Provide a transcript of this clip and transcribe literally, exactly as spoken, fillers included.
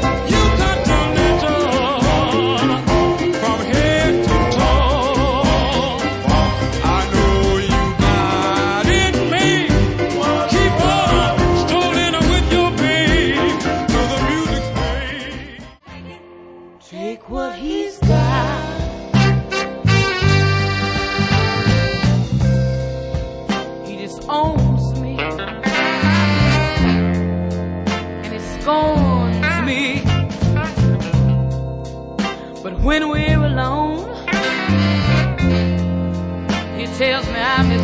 Take what he's got. He disowns me, and he scorns me. But when we're alone, he tells me I'm his